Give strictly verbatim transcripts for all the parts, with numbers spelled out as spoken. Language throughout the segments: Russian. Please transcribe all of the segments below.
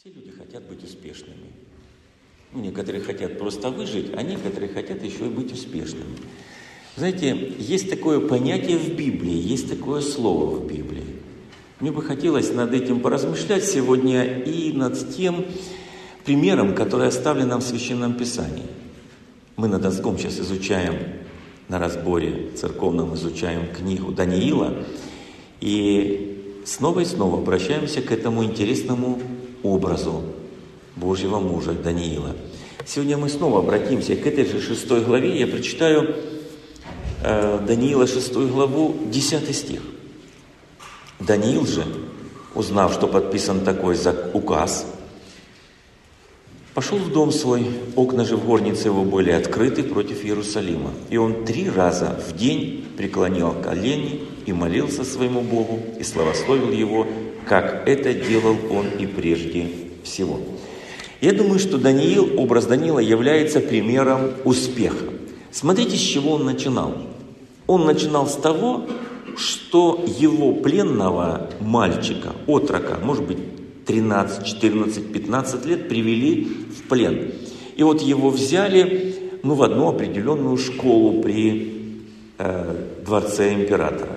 Все люди хотят быть успешными. Некоторые хотят просто выжить, а некоторые хотят еще и быть успешными. Знаете, есть такое понятие в Библии, есть такое слово в Библии. Мне бы хотелось над этим поразмышлять сегодня и над тем примером, который оставлен нам в Священном Писании. Мы над Дозгом сейчас изучаем, на разборе церковном изучаем книгу Даниила, и снова и снова обращаемся к этому интересному образу Божьего мужа Даниила. Сегодня мы снова обратимся к этой же шестой главе. Я прочитаю э, Даниила шестую главу, десятый стих. Даниил же, узнав, что подписан такой указ, пошел в дом свой, окна же в горнице его были открыты против Иерусалима. И он три раза в день преклонял колени и молился своему Богу, и славословил его, как это делал он и прежде всего. Я думаю, что Даниил, образ Даниила является примером успеха. Смотрите, с чего он начинал. Он начинал с того, что его пленного мальчика, отрока, может быть, тринадцать, четырнадцать, пятнадцать лет, привели в плен. И вот его взяли ну, в одну определенную школу при э, дворце императора.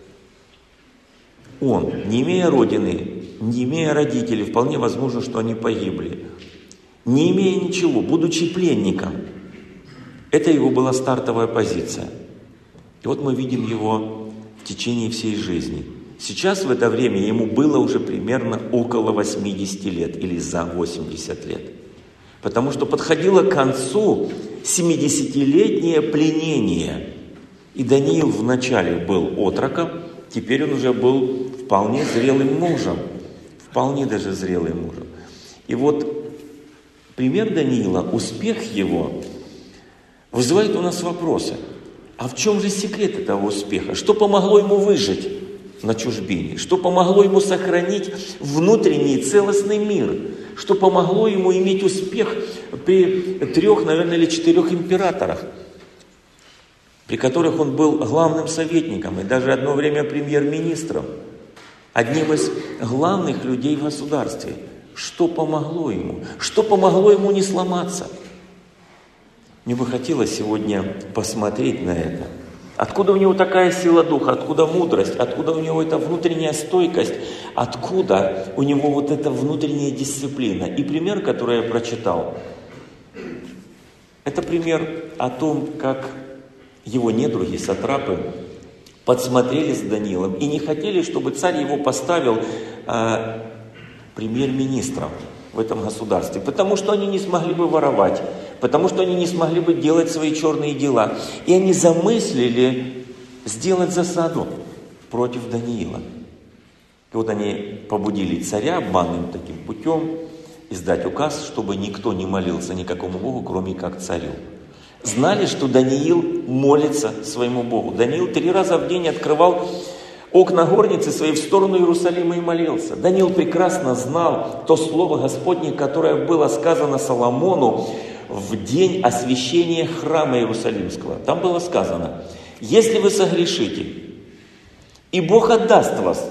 Он, не имея родины, не имея родителей, вполне возможно, что они погибли, не имея ничего, будучи пленником, это его была стартовая позиция. И вот мы видим его в течение всей жизни. Сейчас в это время ему было уже примерно около восьмидесяти лет или за восемьдесят лет. Потому что подходило к концу семидесятилетнее пленение. И Даниил вначале был отроком, теперь он уже был вполне зрелым мужем. Вполне даже зрелым мужем. И вот пример Даниила, успех его вызывает у нас вопросы. А в чем же секрет этого успеха? Что помогло ему выжить на чужбине? Что помогло ему сохранить внутренний целостный мир? Что помогло ему иметь успех при трех, наверное, или четырех императорах, при которых он был главным советником и даже одно время премьер-министром, одним из главных людей в государстве? Что помогло ему? Что помогло ему не сломаться? Мне бы хотелось сегодня посмотреть на это. Откуда у него такая сила духа, откуда мудрость, откуда у него эта внутренняя стойкость, откуда у него вот эта внутренняя дисциплина. И пример, который я прочитал, это пример о том, как его недруги, сатрапы, подсмотрели с Даниилом и не хотели, чтобы царь его поставил э, премьер-министром в этом государстве, потому что они не смогли бы воровать, потому что они не смогли бы делать свои черные дела. И они замыслили сделать засаду против Даниила. И вот они побудили царя обманным таким путем издать указ, чтобы никто не молился никакому Богу, кроме как царю. Знали, что Даниил молится своему Богу. Даниил три раза в день открывал окна горницы своей в сторону Иерусалима и молился. Даниил прекрасно знал то слово Господне, которое было сказано Соломону в день освящения храма Иерусалимского. Там было сказано: если вы согрешите, и Бог отдаст вас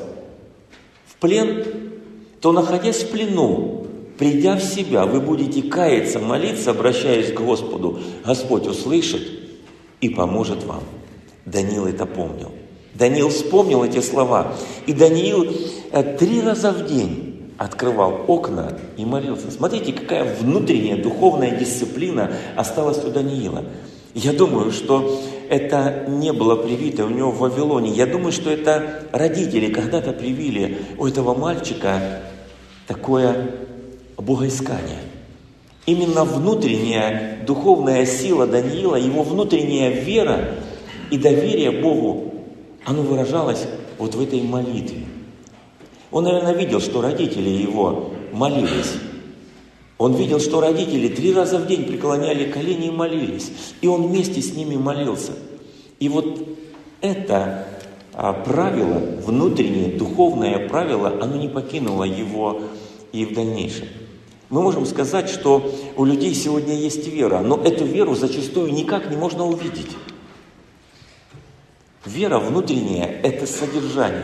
в плен, то, находясь в плену, придя в себя, вы будете каяться, молиться, обращаясь к Господу. Господь услышит и поможет вам. Даниил это помнил. Даниил вспомнил эти слова. И Даниил три раза в день открывал окна и молился. Смотрите, какая внутренняя духовная дисциплина осталась у Даниила. Я думаю, что это не было привито у него в Вавилоне. Я думаю, что это родители когда-то привили у этого мальчика такое богоискание. Именно внутренняя духовная сила Даниила, его внутренняя вера и доверие Богу, оно выражалось вот в этой молитве. Он, наверное, видел, что родители его молились. Он видел, что родители три раза в день преклоняли колени и молились. И он вместе с ними молился. И вот это а, правило, внутреннее, духовное правило, оно не покинуло его и в дальнейшем. Мы можем сказать, что у людей сегодня есть вера, но эту веру зачастую никак не можно увидеть. Вера внутренняя – это содержание.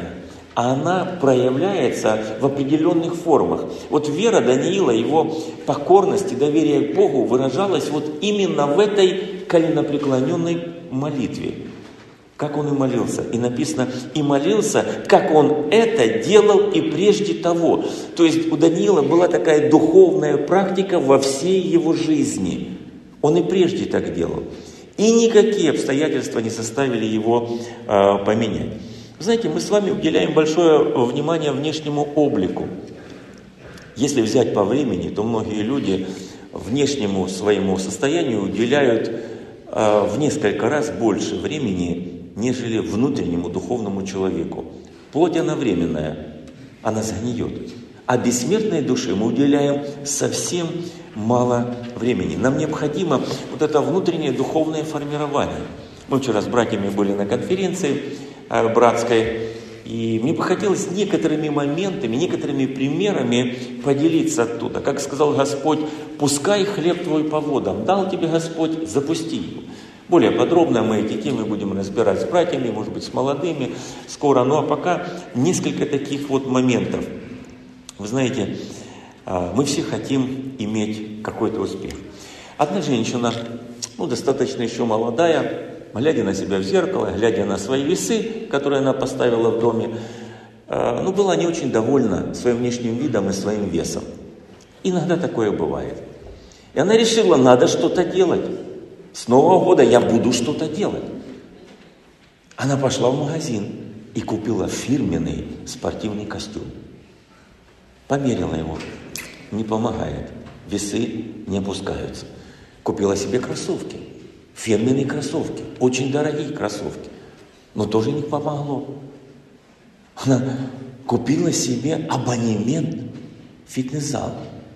а она проявляется в определенных формах. Вот вера Даниила, его покорность и доверие к Богу выражалась вот именно в этой коленопреклоненной молитве. Как он и молился. И написано, и молился, как он это делал и прежде того. То есть у Даниила была такая духовная практика во всей его жизни. Он и прежде так делал. И никакие обстоятельства не заставили его э, поменять. Знаете, мы с вами уделяем большое внимание внешнему облику. Если взять по времени, то многие люди внешнему своему состоянию уделяют э, в несколько раз больше времени, нежели внутреннему духовному человеку. Плоть она временная, она сгниет. А бессмертной душе мы уделяем совсем мало времени. Нам необходимо вот это внутреннее духовное формирование. Мы вчера с братьями были на конференции братской, и мне бы хотелось некоторыми моментами, некоторыми примерами поделиться оттуда. Как сказал Господь, пускай хлеб твой по водам, дал тебе Господь, запусти его. Более подробно мы эти темы будем разбирать с братьями, может быть, с молодыми скоро. Ну а пока несколько таких вот моментов. Вы знаете, мы все хотим иметь какой-то успех. Одна женщина, ну, достаточно еще молодая, глядя на себя в зеркало, глядя на свои весы, которые она поставила в доме, ну, была не очень довольна своим внешним видом и своим весом. Иногда такое бывает. И она решила, надо что-то делать. С Нового года я буду что-то делать. Она пошла в магазин и купила фирменный спортивный костюм. Померила его. Не помогает. Весы не опускаются. Купила себе кроссовки. Фирменные кроссовки. Очень дорогие кроссовки. Но тоже не помогло. Она купила себе абонемент в фитнес-зал.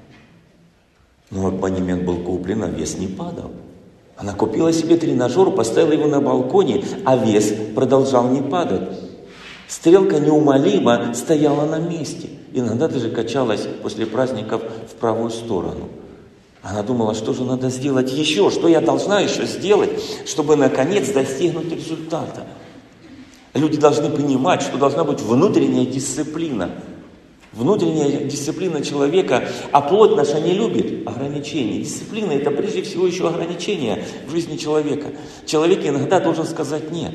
Но абонемент был куплен, а вес не падал. Она купила себе тренажер, поставила его на балконе, а вес продолжал не падать. Стрелка неумолимо стояла на месте. Иногда даже качалась после праздников в правую сторону. Она думала, что же надо сделать еще, что я должна еще сделать, чтобы наконец достигнуть результата. Люди должны понимать, что должна быть внутренняя дисциплина. Внутренняя дисциплина человека, а плоть наша не любит ограничений. Дисциплина – это прежде всего еще ограничение в жизни человека. Человек иногда должен сказать «нет».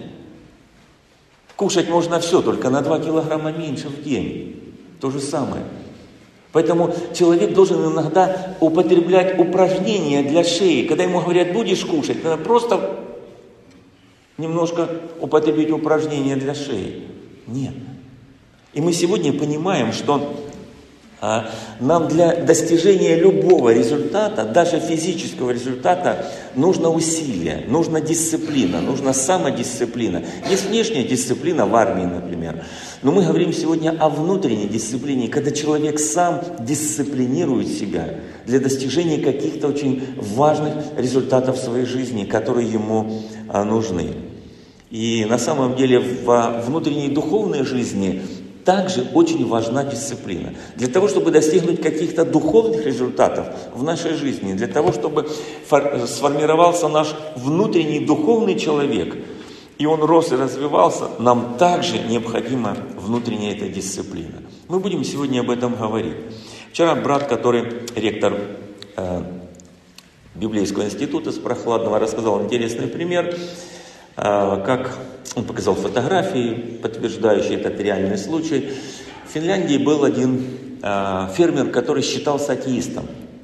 Кушать можно все, только на два килограмма меньше в день. То же самое. Поэтому человек должен иногда употреблять упражнения для шеи. Когда ему говорят «будешь кушать», надо просто немножко употребить упражнения для шеи. Нет. И мы сегодня понимаем, что а, нам для достижения любого результата, даже физического результата, нужно усилие, нужна дисциплина, нужна самодисциплина. Есть внешняя дисциплина в армии, например. Но мы говорим сегодня о внутренней дисциплине, когда человек сам дисциплинирует себя для достижения каких-то очень важных результатов в своей жизни, которые ему а, нужны. И на самом деле в внутренней духовной жизни также очень важна дисциплина. Для того, чтобы достигнуть каких-то духовных результатов в нашей жизни, для того, чтобы сформировался наш внутренний духовный человек, и он рос и развивался, нам также необходима внутренняя эта дисциплина. Мы будем сегодня об этом говорить. Вчера брат, который ректор э, Библейского института с Прохладного, рассказал интересный пример, как он показал фотографии, подтверждающие этот реальный случай. В Финляндии был один фермер, который считался атеистом.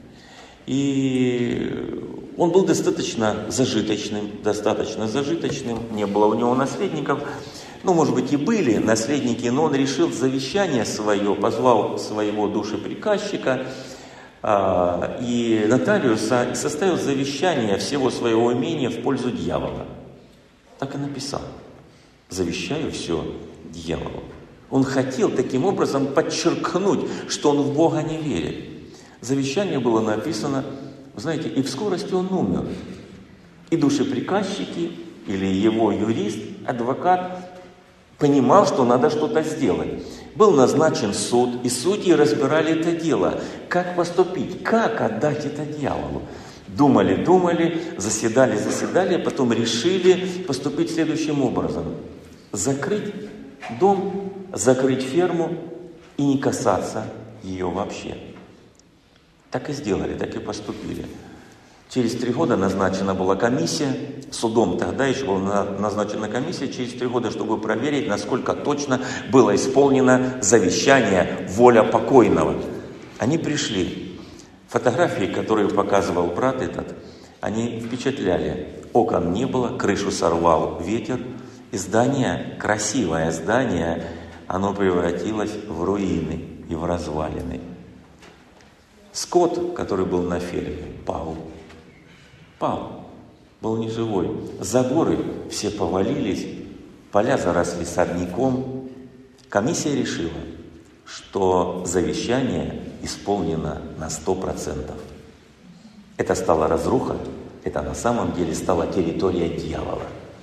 И он был достаточно зажиточным, достаточно зажиточным, не было у него наследников. Ну, может быть, и были наследники, но он решил завещание свое, позвал своего душеприказчика и нотариуса, и составил завещание всего своего имения в пользу дьявола. Так и написал. Завещаю все дьяволу. Он хотел таким образом подчеркнуть, что он в Бога не верит. Завещание было написано, знаете, и в скорости он умер. И душеприказчики, или его юрист, адвокат, понимал, что надо что-то сделать. Был назначен суд, и судьи разбирали это дело. Как поступить? Как отдать это дьяволу? Думали, думали, заседали, заседали, потом решили поступить следующим образом. Закрыть дом закрыть ферму и не касаться ее вообще. Так и сделали, так и поступили. Через три года назначена была комиссия, судом тогда еще была назначена комиссия через три года, чтобы проверить, насколько точно было исполнено завещание, воля покойного. Они пришли. Фотографии, которые показывал брат этот, они впечатляли. Окон не было, крышу сорвал ветер, и здание, красивое здание, оно превратилось в руины и в развалины. Скот, который был на ферме, пал. Пал, был неживой. За горы все повалились, поля заросли сорняком. Комиссия решила, что завещание исполнено на сто процентов. Это стала разруха, это на самом деле стала территория дьявола.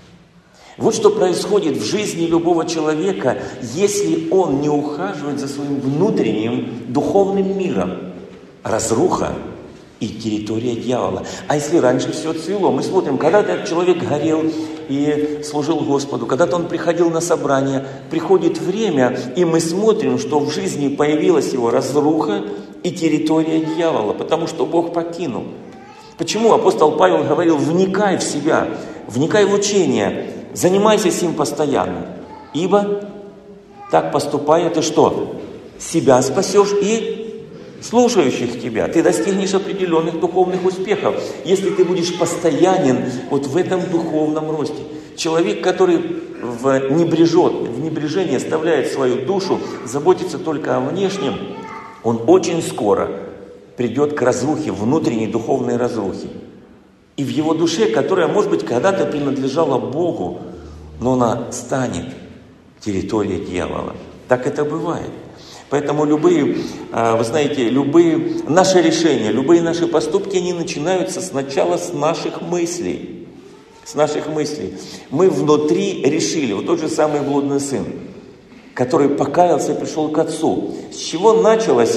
Вот что происходит в жизни любого человека, если он не ухаживает за своим внутренним духовным миром. Разруха и территория дьявола. А если раньше все цвело, мы смотрим, когда-то этот человек горел и служил Господу, когда-то он приходил на собрание, приходит время, и мы смотрим, что в жизни появилась его разруха и территория дьявола, потому что Бог покинул. Почему апостол Павел говорил: вникай в себя, вникай в учение, занимайся сим постоянно, ибо так поступая ты что? Себя спасешь и слушающих тебя. Ты достигнешь определенных духовных успехов, если ты будешь постоянен вот в этом духовном росте. Человек, который в, небрежет, в небрежении оставляет свою душу, заботится только о внешнем, он очень скоро придет к разрухе, внутренней духовной разрухе. И в его душе, которая, может быть, когда-то принадлежала Богу, но она станет территорией дьявола. Так это бывает. Поэтому любые, вы знаете, любые наши решения, любые наши поступки, они начинаются сначала с наших мыслей. С наших мыслей. Мы внутри решили, вот тот же самый блудный сын, который покаялся и пришел к отцу. С чего началось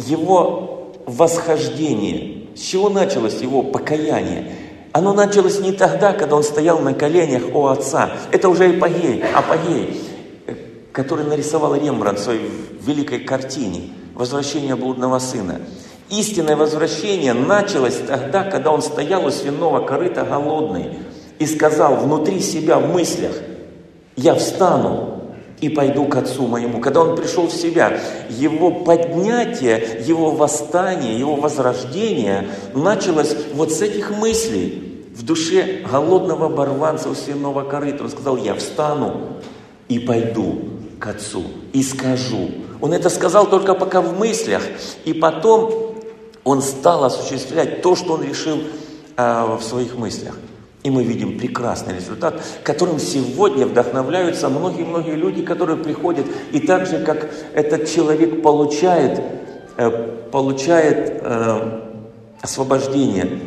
его восхождение? С чего началось его покаяние? Оно началось не тогда, когда он стоял на коленях у отца. Это уже апогей, апогей, который нарисовал Рембрандт в своей великой картине «Возвращение блудного сына». Истинное возвращение началось тогда, когда он стоял у свиного корыта голодный и сказал внутри себя в мыслях: «Я встану и пойду к отцу моему». Когда он пришел в себя, его поднятие, его восстание, его возрождение началось вот с этих мыслей в душе голодного оборванца у свиного корыта. Он сказал: «Я встану и пойду к отцу и скажу». Он это сказал только пока в мыслях, и потом он стал осуществлять то, что он решил э, в своих мыслях. И мы видим прекрасный результат, которым сегодня вдохновляются многие-многие люди, которые приходят, и так же, как этот человек получает, э, получает э, освобождение.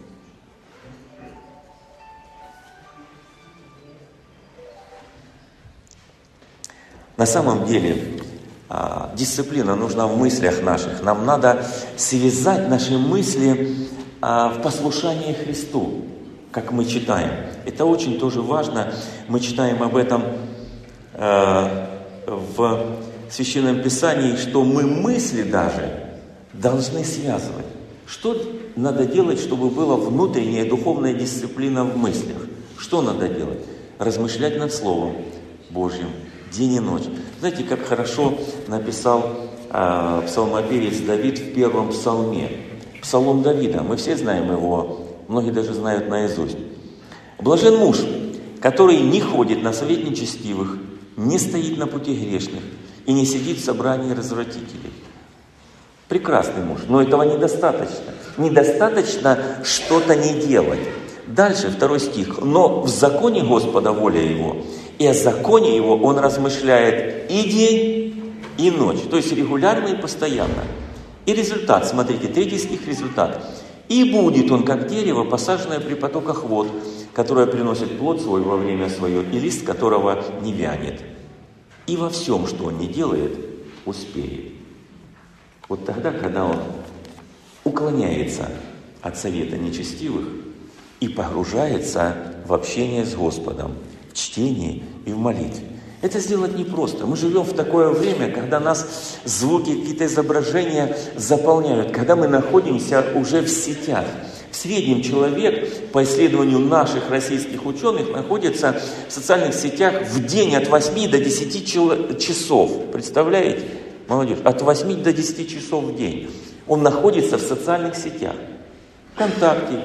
На самом деле а, дисциплина нужна в мыслях наших. Нам надо связать наши мысли а, в послушании Христу, как мы читаем. Это очень тоже важно. Мы читаем об этом а, в Священном Писании, что мы мысли даже должны связывать. Что надо делать, чтобы была внутренняя духовная дисциплина в мыслях? Что надо делать? Размышлять над Словом Божьим день и ночь. Знаете, как хорошо написал э, псалмопевец Давид в первом псалме. Псалом Давида. Мы все знаем его, многие даже знают наизусть. «Блажен муж, который не ходит на совет нечестивых, не стоит на пути грешных и не сидит в собрании развратителей». Прекрасный муж, но этого недостаточно. Недостаточно что-то не делать. Дальше второй стих. «Но в законе Господа воля его, и о законе его он размышляет и день, и ночь». То есть регулярно и постоянно. И результат, смотрите, третий стих, результат. «И будет он, как дерево, посаженное при потоках вод, которое приносит плод свой во время свое, и лист которого не вянет. И во всем, что он не делает, успеет». Вот тогда, когда он уклоняется от совета нечестивых и погружается в общение с Господом, в чтении и в молитве. Это сделать непросто. Мы живем в такое время, когда нас звуки, какие-то изображения заполняют, когда мы находимся уже в сетях. В среднем человек, по исследованию наших российских ученых, находится в социальных сетях в день от восьми до десяти часов. Представляете? Молодежь, от восьми до десяти часов в день. Он находится в социальных сетях. ВКонтакте,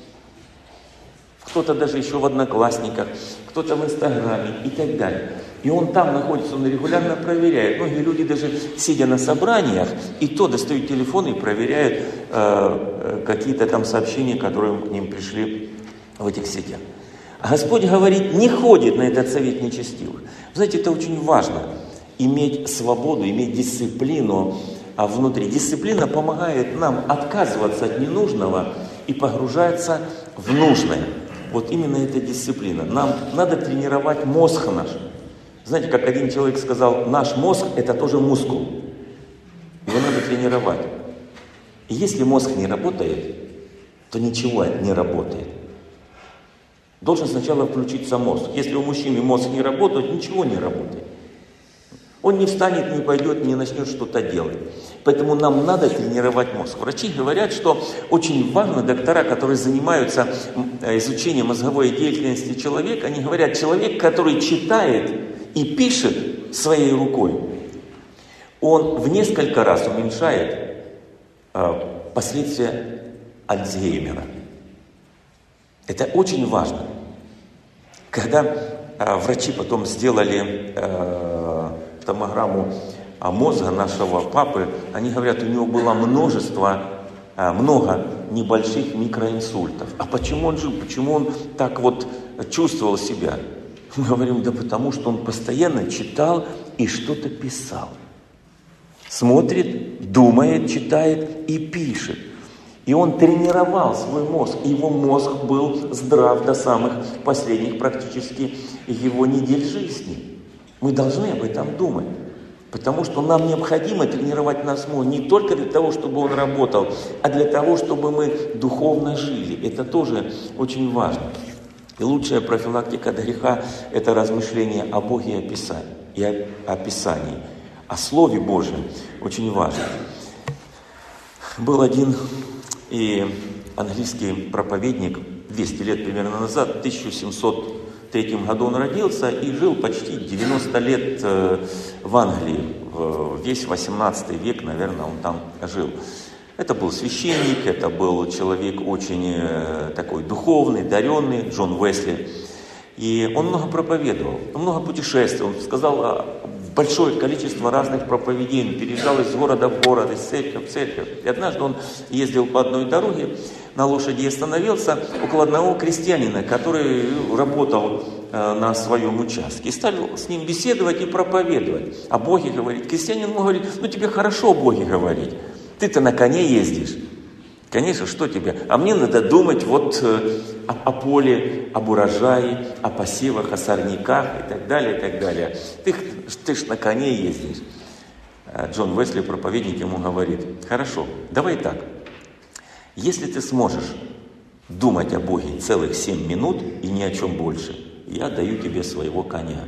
кто-то даже еще в Одноклассниках, кто-то в Инстаграме и так далее. И он там находится, он регулярно проверяет. Многие люди даже сидя на собраниях, и то достают телефон и проверяют э, какие-то там сообщения, которые к ним пришли в этих сетях. А Господь говорит, не ходит на этот совет нечестивых. Знаете, это очень важно, иметь свободу, иметь дисциплину а внутри. Дисциплина помогает нам отказываться от ненужного и погружаться в нужное. Вот именно эта дисциплина. Нам надо тренировать мозг наш. Знаете, как один человек сказал, наш мозг это тоже мускул. Его надо тренировать. И если мозг не работает, то ничего не работает. Должен сначала включиться мозг. Если у мужчины мозг не работает, ничего не работает. Он не встанет, не пойдет, не начнет что-то делать. Поэтому нам надо тренировать мозг. Врачи говорят, что очень важно, доктора, которые занимаются изучением мозговой деятельности человека, они говорят, человек, который читает и пишет своей рукой, он в несколько раз уменьшает э, последствия Альцгеймера. Это очень важно. Когда э, врачи потом сделали э, томограмму мозга нашего папы, они говорят, у него было множество, э, много небольших микроинсультов. А почему он жил? Почему он так вот чувствовал себя? Мы говорим, да потому что он постоянно читал и что-то писал. Смотрит, думает, читает и пишет. И он тренировал свой мозг. И его мозг был здрав до самых последних практически его недель жизни. Мы должны об этом думать. Потому что нам необходимо тренировать наш мозг не только для того, чтобы он работал, а для того, чтобы мы духовно жили. Это тоже очень важно. И лучшая профилактика от греха – это размышление о Боге и о Писании. И о, о Писании. О Слове Божьем очень важно. Был один и английский проповедник двести лет примерно назад, в тысяча семьсот третьем году он родился и жил почти девяносто лет в Англии. Весь восемнадцатый век, наверное, он там жил. Это был священник, это был человек очень такой духовный, даренный, Джон Уэсли. И он много проповедовал, он много путешествовал, он сказал большое количество разных проповедей, он переезжал из города в город, из церкви в церковь. И однажды он ездил по одной дороге, на лошади и остановился около одного крестьянина, который работал на своем участке. И стал с ним беседовать и проповедовать. О Боге говорить. Крестьянин ему говорит, ну тебе хорошо о Боге говорить. Ты-то на коне ездишь. Конечно, что тебе? А мне надо думать вот э, о, о поле, об урожае, о посевах, о сорняках и так далее, и так далее. Ты, ты ж на коне ездишь. Джон Уэсли, проповедник, ему говорит, хорошо, давай так. Если ты сможешь думать о Боге целых семь минут и ни о чем больше, я даю тебе своего коня.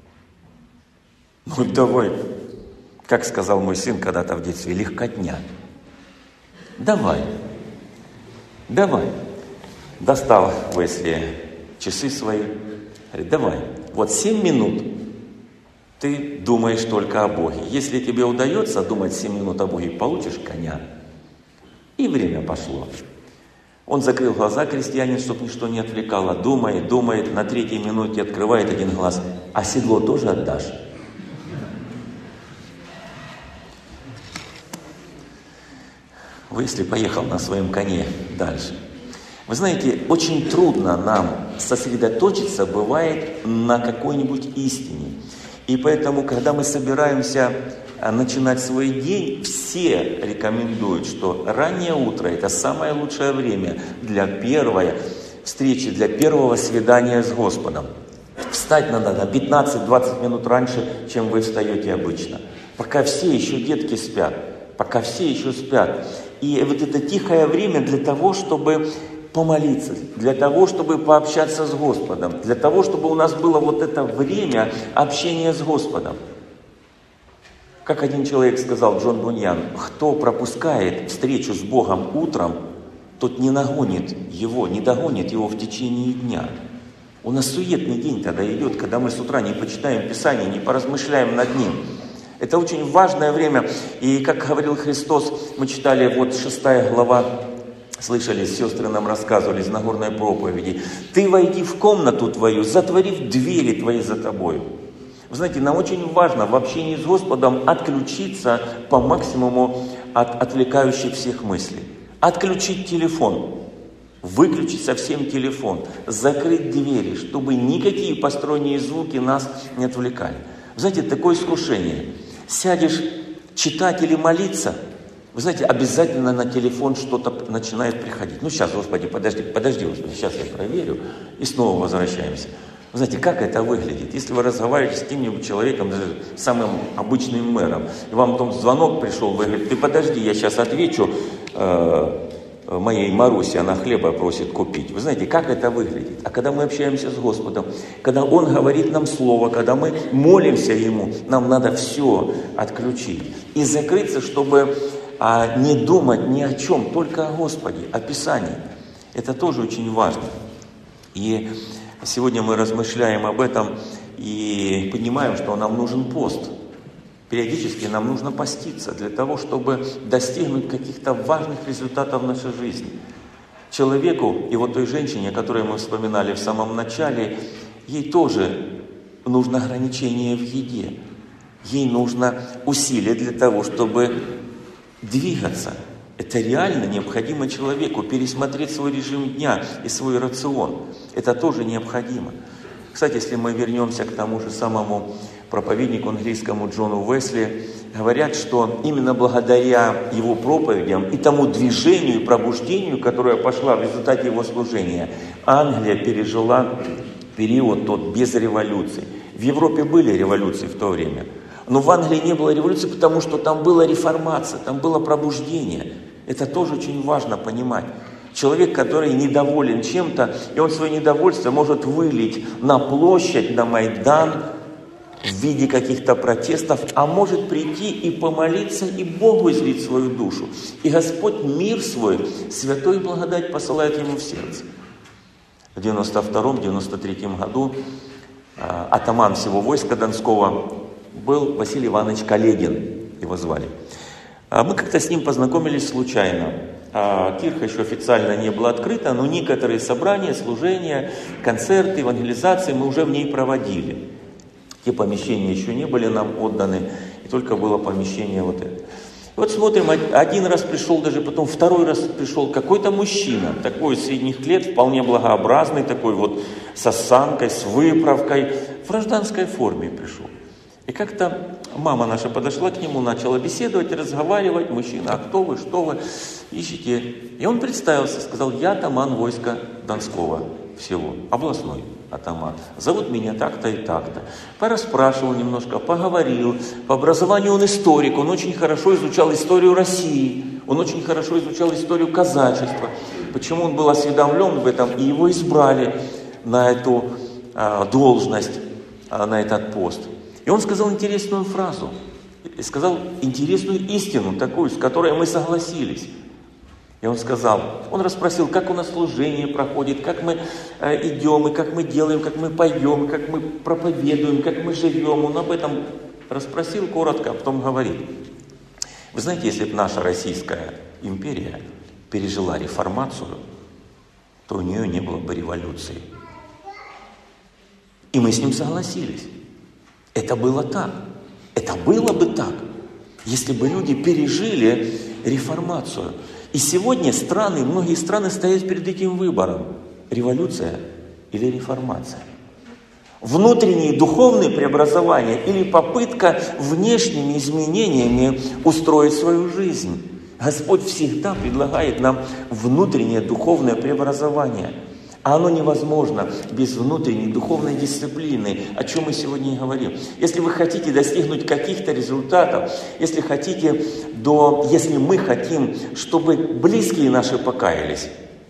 Ну давай. Как сказал мой сын когда-то в детстве, легкотня. Давай, давай. Достал Уэсли часы свои. Говорит, давай, вот семь минут ты думаешь только о Боге. Если тебе удается думать семь минут о Боге, получишь коня. И время пошло. Он закрыл глаза, крестьянин, чтобы ничто не отвлекало. Думает, думает, на третьей минуте открывает один глаз. А седло тоже отдашь? Уэсли поехал на своем коне дальше. Вы знаете, очень трудно нам сосредоточиться бывает на какой-нибудь истине. И поэтому, когда мы собираемся начинать свой день, все рекомендуют, что раннее утро – это самое лучшее время для первой встречи, для первого свидания с Господом. Встать надо на пятнадцать-двадцать минут раньше, чем вы встаете обычно. Пока все еще детки спят, пока все еще спят. И вот это тихое время для того, чтобы помолиться, для того, чтобы пообщаться с Господом, для того, чтобы у нас было вот это время общения с Господом. Как один человек сказал, Джон Буньян, кто пропускает встречу с Богом утром, тот не нагонит его, не догонит его в течение дня. У нас суетный день тогда идет, когда мы с утра не почитаем Писание, не поразмышляем над ним. Это очень важное время. И как говорил Христос, мы читали вот шестая глава, слышали, сестры нам рассказывали из Нагорной проповеди. «Ты войди в комнату твою, затворив двери твои за тобою». Вы знаете, нам очень важно в общении с Господом отключиться по максимуму от отвлекающих всех мыслей. Отключить телефон, выключить совсем телефон, закрыть двери, чтобы никакие посторонние звуки нас не отвлекали. Вы знаете, такое искушение. Сядешь читать или молиться, вы знаете, обязательно на телефон что-то начинает приходить. Ну сейчас, Господи, подожди, подожди, Господи, сейчас я проверю, и снова возвращаемся. Вы знаете, как это выглядит? Если вы разговариваете с каким-нибудь человеком, даже самым обычным мэром, и вам потом звонок пришел, вы говорите, ты подожди, я сейчас отвечу э, моей Марусе, она хлеба просит купить. Вы знаете, как это выглядит? А когда мы общаемся с Господом, когда Он говорит нам Слово, когда мы молимся Ему, нам надо все отключить и закрыться, чтобы а, не думать ни о чем, только о Господе, о Писании. Это тоже очень важно. И сегодня мы размышляем об этом и понимаем, что нам нужен пост. Периодически нам нужно поститься для того, чтобы достигнуть каких-то важных результатов в нашей жизни. Человеку, и вот той женщине, о которой мы вспоминали в самом начале, ей тоже нужно ограничение в еде. Ей нужно усилие для того, чтобы двигаться. Это реально необходимо человеку, пересмотреть свой режим дня и свой рацион. Это тоже необходимо. Кстати, если мы вернемся к тому же самому проповеднику английскому Джону Уэсли, говорят, что именно благодаря его проповедям и тому движению и пробуждению, которое пошло в результате его служения, Англия пережила период тот без революций. В Европе были революции в то время, но в Англии не было революции, потому что там была реформация, там было пробуждение. Это тоже очень важно понимать. Человек, который недоволен чем-то, и он свое недовольство может вылить на площадь, на Майдан, в виде каких-то протестов, а может прийти и помолиться, и Богу излить свою душу. И Господь мир свой, святой благодать посылает ему в сердце. В девяносто втором — девяносто третьем году э, атаман всего войска Донского был Василий Иванович Каледин, его звали. А мы как-то с ним познакомились случайно. А кирха еще официально не была открыта, но некоторые собрания, служения, концерты, евангелизации мы уже в ней проводили. Те помещения еще не были нам отданы, и только было помещение вот это. И вот смотрим, один раз пришел, даже потом второй раз пришел какой-то мужчина, такой средних лет, вполне благообразный, такой вот с осанкой, с выправкой, в гражданской форме пришел. И как-то мама наша подошла к нему, начала беседовать, разговаривать. Мужчина, а кто вы, что вы ищете? И он представился, сказал, я атаман войска Донского всего, областной атаман. Зовут меня так-то и так-то. Порасспрашивал немножко, поговорил. По образованию он историк, он очень хорошо изучал историю России, он очень хорошо изучал историю казачества. Почему он был осведомлен в этом, и его избрали на эту а, должность, а, на этот пост. И он сказал интересную фразу, сказал интересную истину такую, с которой мы согласились. И он сказал, он расспросил, как у нас служение проходит, как мы э, идем, и как мы делаем, как мы поем, как мы проповедуем, как мы живем. Он об этом расспросил коротко, а потом говорит. Вы знаете, если бы наша Российская империя пережила реформацию, то у нее не было бы революции. И мы с ним согласились. Это было так. Это было бы так, если бы люди пережили реформацию. И сегодня страны, многие страны стоят перед этим выбором. Революция или реформация. Внутренние духовные преобразования или попытка внешними изменениями устроить свою жизнь. Господь всегда предлагает нам внутреннее духовное преобразование. А оно невозможно без внутренней духовной дисциплины, о чем мы сегодня и говорим. Если вы хотите достигнуть каких-то результатов, если хотите, до, если мы хотим, чтобы близкие наши покаялись,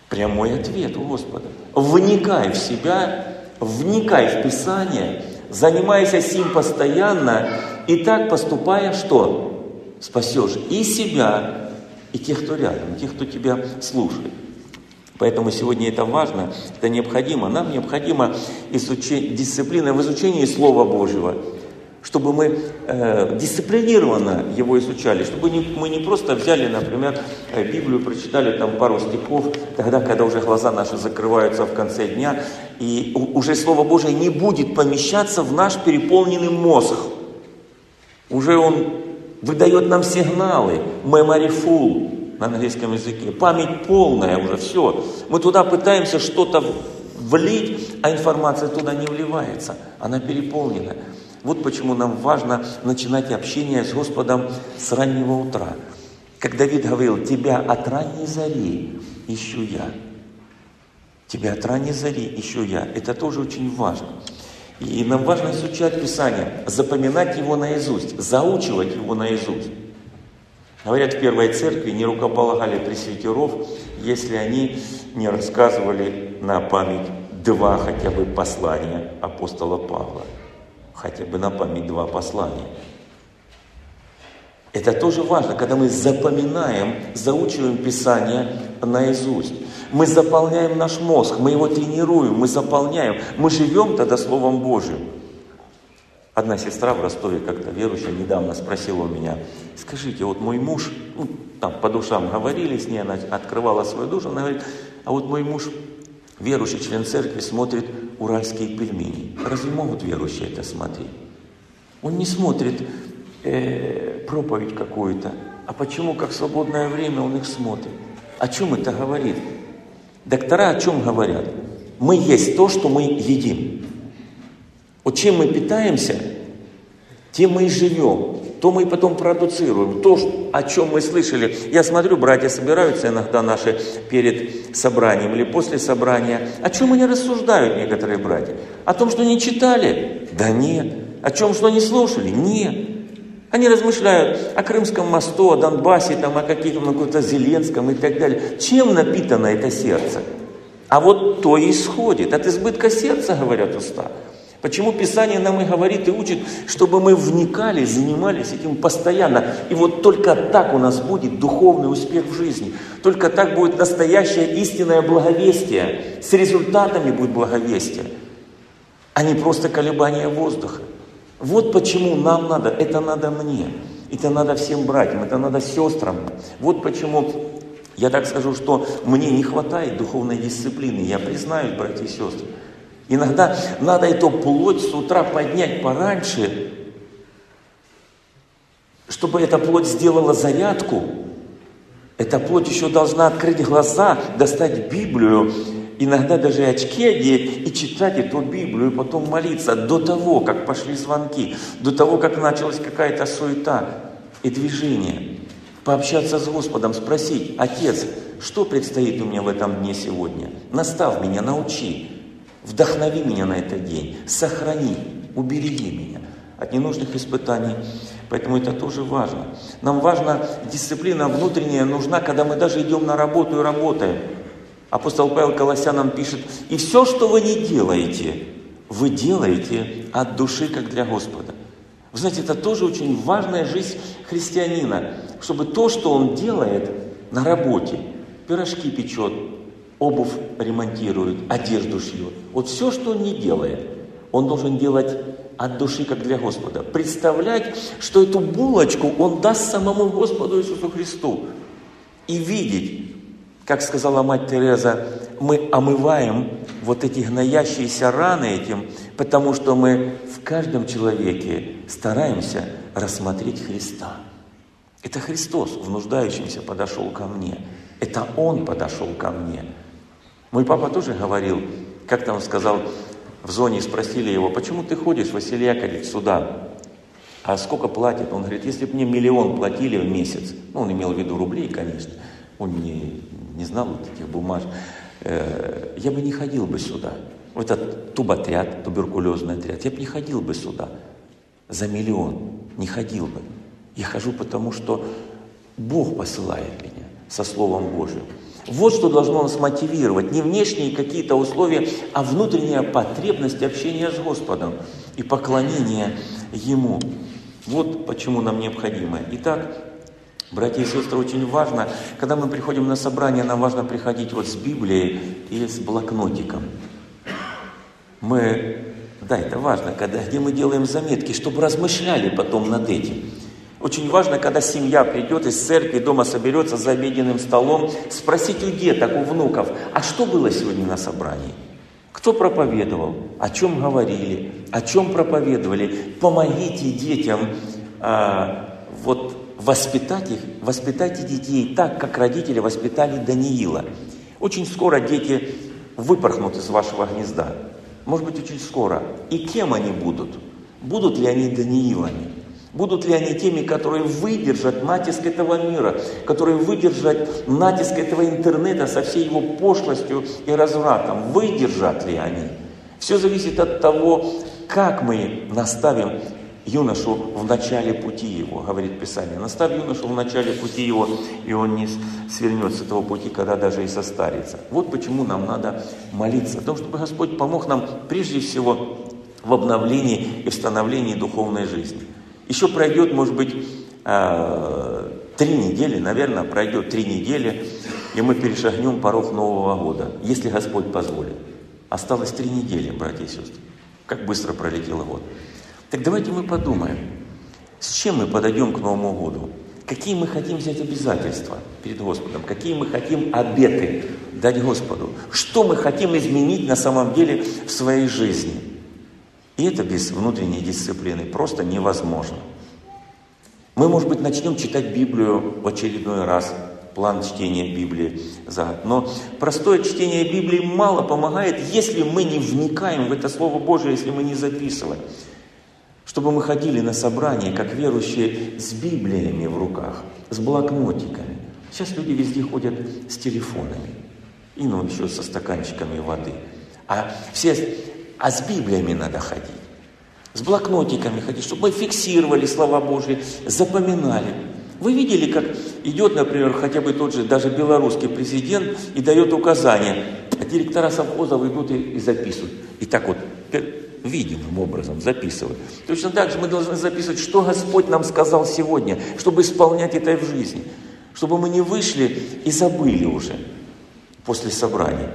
Прямой ответ у Господа. Вникай в себя, вникай в Писание, занимайся сим постоянно, и так поступая, что? Спасешь и себя, и тех, кто рядом, и тех, кто тебя слушает. Поэтому сегодня это важно, это необходимо. Нам необходимо изучение, дисциплина в изучении Слова Божьего, чтобы мы э, дисциплинированно его изучали, чтобы не, мы не просто взяли, например, Библию, прочитали там пару стихов, тогда, когда уже глаза наши закрываются в конце дня, и у, уже Слово Божие не будет помещаться в наш переполненный мозг. Уже он выдает нам сигналы, memory full на английском языке, память полная уже, все. Мы туда пытаемся что-то влить, а информация туда не вливается, она переполнена. Вот почему нам важно начинать общение с Господом с раннего утра. Как Давид говорил, тебя от ранней зари ищу я. Тебя от ранней зари ищу я. Это тоже очень важно. И нам важно изучать Писание, запоминать его наизусть, заучивать его наизусть. Говорят, в первой церкви не рукополагали пресвитеров, если они не рассказывали на память два хотя бы послания апостола Павла. Хотя бы на память два послания. Это тоже важно, когда мы запоминаем, заучиваем Писание наизусть. Мы заполняем наш мозг, мы его тренируем, мы заполняем, мы живем тогда Словом Божьим. Одна сестра в Ростове, как-то верующая, недавно спросила у меня: скажите, вот мой муж, ну, там по душам говорили с ней, она открывала свою душу, она говорит, а вот мой муж, верующий член церкви, смотрит уральские пельмени. Разве могут верующие это смотреть? Он не смотрит э, проповедь какую-то. А почему, как в свободное время, он их смотрит? О чем это говорит? Доктора о чем говорят? Мы есть то, что мы едим. Вот чем мы питаемся, тем мы и живем. То мы и потом продуцируем. То, о чем мы слышали. Я смотрю, братья собираются иногда наши перед собранием или после собрания. О чем они рассуждают, некоторые братья? О том, что не читали? Да нет. О чем, что не слушали? Нет. Они размышляют о Крымском мосту, о Донбассе, там, о каких-то, ну, каком-то Зеленском и так далее. Чем напитано это сердце? А вот то и исходит. От избытка сердца, говорят уста. Почему Писание нам и говорит, и учит, чтобы мы вникали, занимались этим постоянно. И вот только так у нас будет духовный успех в жизни. Только так будет настоящее истинное благовестие. С результатами будет благовестие, а не просто колебания воздуха. Вот почему нам надо, это надо мне, это надо всем братьям, это надо сестрам. Вот почему я так скажу, что мне не хватает духовной дисциплины. Я признаюсь, братья и сестры. Иногда надо эту плоть с утра поднять пораньше, чтобы эта плоть сделала зарядку. Эта плоть еще должна открыть глаза, достать Библию, иногда даже очки одеть и читать эту Библию, и потом молиться до того, как пошли звонки, до того, как началась какая-то суета и движение. Пообщаться с Господом, спросить: Отец, что предстоит у меня в этом дне сегодня? Настав меня, научи. Вдохнови меня на этот день, сохрани, убереги меня от ненужных испытаний. Поэтому это тоже важно. Нам важна дисциплина внутренняя, нужна, когда мы даже идем на работу и работаем. Апостол Павел Колоссянам пишет: и все, что вы не делаете, вы делаете от души, как для Господа. Вы знаете, это тоже очень важная жизнь христианина, чтобы то, что он делает на работе, пирожки печет, обувь ремонтирует, одежду шьет. Вот все, что он не делает, он должен делать от души, как для Господа. Представлять, что эту булочку он даст самому Господу Иисусу Христу. И видеть, как сказала мать Тереза, мы омываем вот эти гноящиеся раны этим, потому что мы в каждом человеке стараемся рассмотреть Христа. Это Христос в нуждающемся подошел ко мне. Это Он подошел ко мне. Мой папа тоже говорил, как-то он сказал, в зоне спросили его: почему ты ходишь, Василий Яковлевич, сюда? А сколько платят? Он говорит: если бы мне миллион платили в месяц, ну, он имел в виду рублей, конечно, он не, не знал вот этих бумаг, э, я бы не ходил бы сюда, в этот туботряд, туберкулезный отряд, я бы не ходил бы сюда за миллион, не ходил бы. Я хожу, потому что Бог посылает меня со Словом Божьим. Вот что должно нас мотивировать. Не внешние какие-то условия, а внутренняя потребность общения с Господом и поклонения Ему. Вот почему нам необходимо. Итак, братья и сестры, очень важно, когда мы приходим на собрание, нам важно приходить вот с Библией и с блокнотиком. Мы, да, это важно, когда, где мы делаем заметки, чтобы размышляли потом над этим. Очень важно, когда семья придет из церкви, дома соберется за обеденным столом, спросить у деток, у внуков, а что было сегодня на собрании? Кто проповедовал? О чем говорили? О чем проповедовали? Помогите детям а, вот, воспитать их, воспитайте детей так, как родители воспитали Даниила. Очень скоро дети выпорхнут из вашего гнезда. Может быть, очень скоро. И кем они будут? Будут ли они Даниилами? Будут ли они теми, которые выдержат натиск этого мира, которые выдержат натиск этого интернета со всей его пошлостью и развратом? Выдержат ли они? Все зависит от того, как мы наставим юношу в начале пути его, говорит Писание. Наставь юношу в начале пути его, и он не свернет с этого пути, когда даже и состарится. Вот почему нам надо молиться, о том, чтобы Господь помог нам прежде всего в обновлении и в становлении духовной жизни. Еще пройдет, может быть, три недели, наверное, пройдет три недели, и мы перешагнем порог Нового года, если Господь позволит. Осталось три недели, братья и сестры. Как быстро пролетел год. Так давайте мы подумаем, с чем мы подойдем к Новому году. Какие мы хотим взять обязательства перед Господом, какие мы хотим обеты дать Господу, что мы хотим изменить на самом деле в своей жизни. И это без внутренней дисциплины просто невозможно. Мы, может быть, начнем читать Библию в очередной раз, план чтения Библии за год. Но простое чтение Библии мало помогает, если мы не вникаем в это Слово Божие, если мы не записываем. Чтобы мы ходили на собрания, как верующие, с Библиями в руках, с блокнотиками. Сейчас люди везде ходят с телефонами. И ну еще со стаканчиками воды. А все... А с Библиями надо ходить, с блокнотиками ходить, чтобы мы фиксировали слова Божьи, запоминали. Вы видели, как идет, например, хотя бы тот же, даже белорусский президент и дает указания, а директора совхозов идут и, и записывают. И так вот, видимым образом записывают. Точно так же мы должны записывать, что Господь нам сказал сегодня, чтобы исполнять это в жизни. Чтобы мы не вышли и забыли уже после собрания.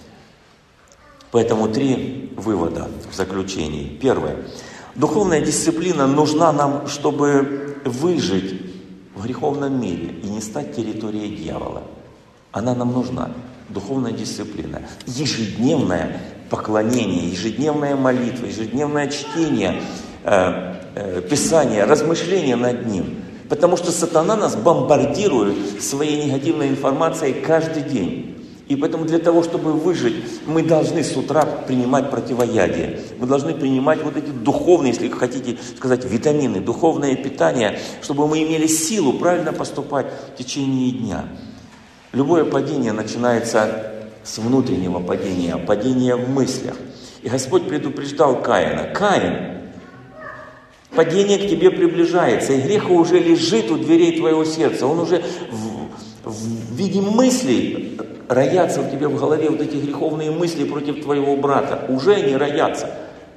Поэтому три вывода в заключении. Первое. Духовная дисциплина нужна нам, чтобы выжить в греховном мире и не стать территорией дьявола. Она нам нужна. Духовная дисциплина. Ежедневное поклонение, ежедневная молитва, ежедневное чтение э, э, Писания, размышления над ним. Потому что сатана нас бомбардирует своей негативной информацией каждый день. И поэтому для того, чтобы выжить, мы должны с утра принимать противоядие. Мы должны принимать вот эти духовные, если хотите сказать, витамины, духовное питание, чтобы мы имели силу правильно поступать в течение дня. Любое падение начинается с внутреннего падения, падения в мыслях. И Господь предупреждал Каина: Каин, падение к тебе приближается, и грех уже лежит у дверей твоего сердца. Он уже в, в виде мыслей роятся у тебя в голове, вот эти греховные мысли против твоего брата. Уже они роятся.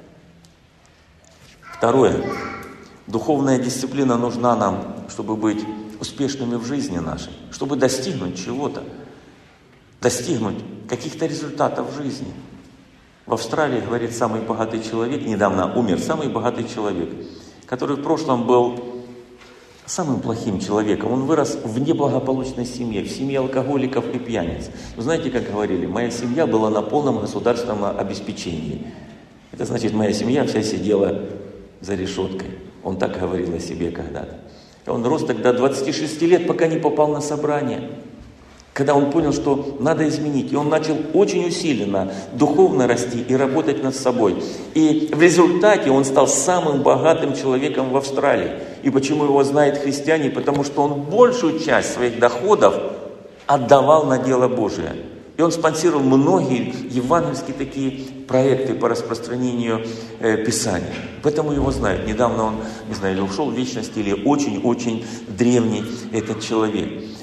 Второе. Духовная дисциплина нужна нам, чтобы быть успешными в жизни нашей, чтобы достигнуть чего-то, достигнуть каких-то результатов в жизни. В Австралии, говорит, самый богатый человек, недавно умер самый богатый человек, который в прошлом был самым плохим человеком. Он вырос в неблагополучной семье, в семье алкоголиков и пьяниц. Вы знаете, как говорили, моя семья была на полном государственном обеспечении. Это значит, моя семья вся сидела за решеткой. Он так говорил о себе когда-то. Он рос тогда двадцати шести лет, пока не попал на собрание. Когда он понял, что надо изменить. И он начал очень усиленно духовно расти и работать над собой. И в результате он стал самым богатым человеком в Австралии. И почему его знают христиане? Потому что он большую часть своих доходов отдавал на дело Божие. И он спонсировал многие евангельские такие проекты по распространению э, Писания. Поэтому его знают. Недавно он, не знаю, или ушел в вечность, или очень-очень древний этот человек.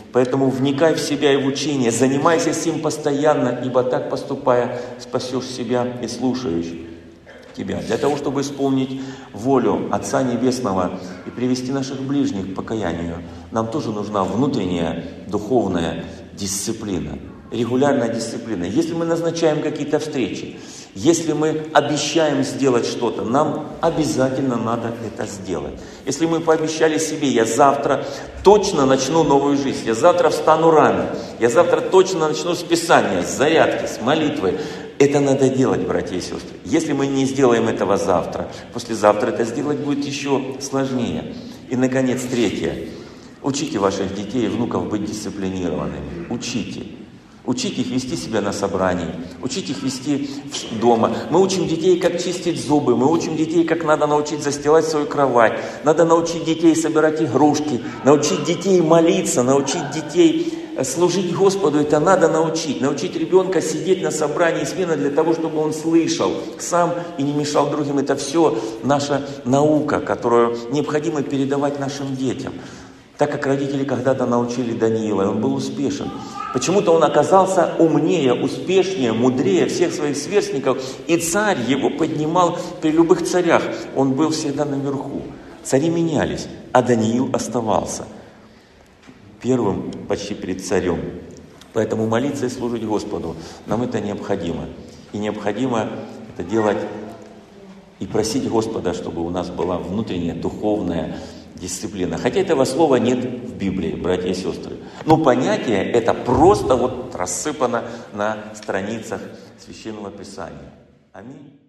Поэтому вникай в себя и в учение, занимайся сим постоянно, ибо так поступая спасешь себя и слушающих тебя. Для того, чтобы исполнить волю Отца Небесного и привести наших ближних к покаянию, нам тоже нужна внутренняя духовная дисциплина, регулярная дисциплина. Если мы назначаем какие-то встречи, если мы обещаем сделать что-то, нам обязательно надо это сделать. Если мы пообещали себе, я завтра точно начну новую жизнь, я завтра встану рано, я завтра точно начну с Писания, с зарядки, с молитвы, это надо делать, братья и сестры. Если мы не сделаем этого завтра, послезавтра это сделать будет еще сложнее. И, наконец, третье. Учите ваших детей и внуков быть дисциплинированными. Учите. Учите их вести себя на собрании, учите их вести дома. Мы учим детей, как чистить зубы, мы учим детей, как надо научить застилать свою кровать, надо научить детей собирать игрушки, научить детей молиться, научить детей служить Господу. Это надо научить. Научить ребенка сидеть на собрании смирно для того, чтобы он слышал сам и не мешал другим. Это все наша наука, которую необходимо передавать нашим детям. Так как родители когда-то научили Даниила, и он был успешен. Почему-то он оказался умнее, успешнее, мудрее всех своих сверстников. И царь его поднимал при любых царях. Он был всегда наверху. Цари менялись, а Даниил оставался первым почти перед царем. Поэтому молиться и служить Господу нам это необходимо. И необходимо это делать и просить Господа, чтобы у нас была внутренняя духовная дисциплина. Хотя этого слова нет в Библии, братья и сестры. Но понятие это просто вот рассыпано на страницах Священного Писания. Аминь.